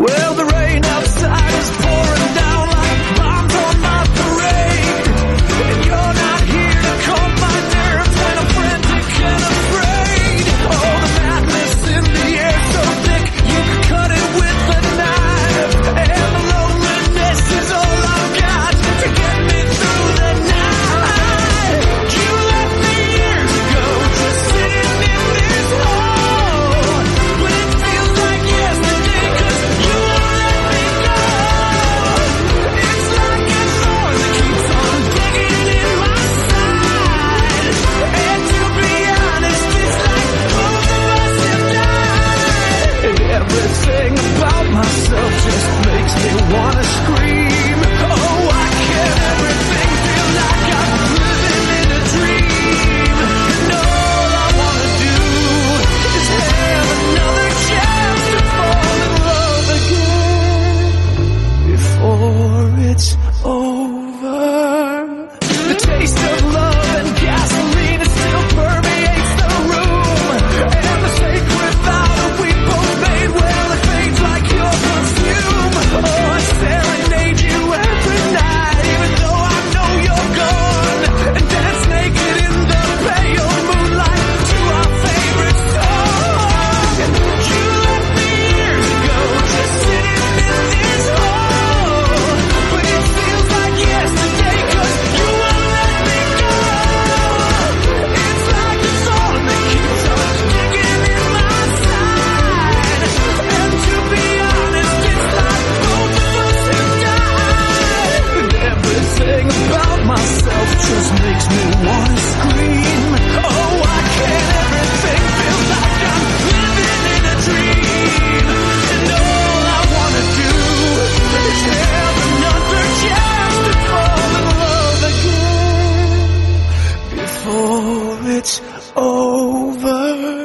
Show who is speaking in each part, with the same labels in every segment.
Speaker 1: Well, the rain outside is pouring down like bombs on my parade, and you're not here to calm my nerves when I'm frantic and afraid. Oh, the madness in the air so thick you could cut it with a knife, and the loneliness is all I've got to get me through the night. You left me years ago, just sitting in this hole, but it feels like yesterday 'cause you won't let me go. It's like a thorn that keeps on digging in my side, and to be honest, it's like both of us have died. And everything about myself just makes me wanna scream. Oh, why can't everything feel like I'm living in a dream? And all I wanna do is have another chance to fall in love again before it's over. The taste of love and gasoline it still permeates the room, and the sacred vow that we both made, well, it fades like your perfume. Oh, I serenade you every night, even though I know you're gone, and dance naked in the pale moonlight to our favorite song. You left me years ago, just sitting in this hole, but it feels like yesterday 'cause you won't let me go. It's like a thorn that keeps on digging in my side, and to be honest, it's like both of us have died. And everything about myself just makes me wanna scream. Oh, why can't everything feel like I'm living in a dream? And all I wanna do is have another chance to fall in love again before it's over.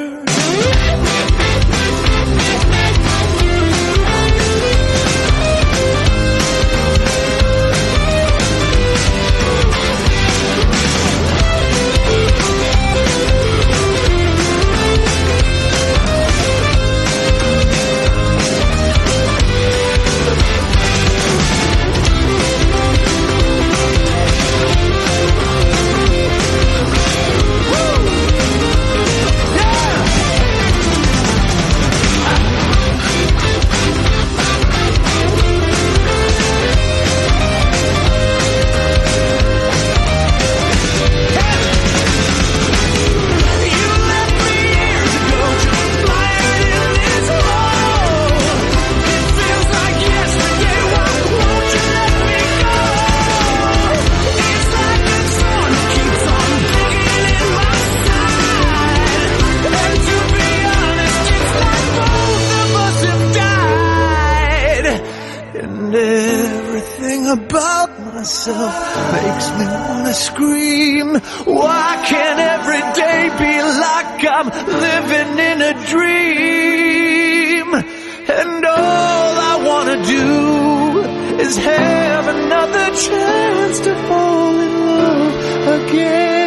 Speaker 1: And everything about myself makes me wanna scream. Why can't every day be like I'm living in a dream? And all I wanna do is have another chance to fall in love again.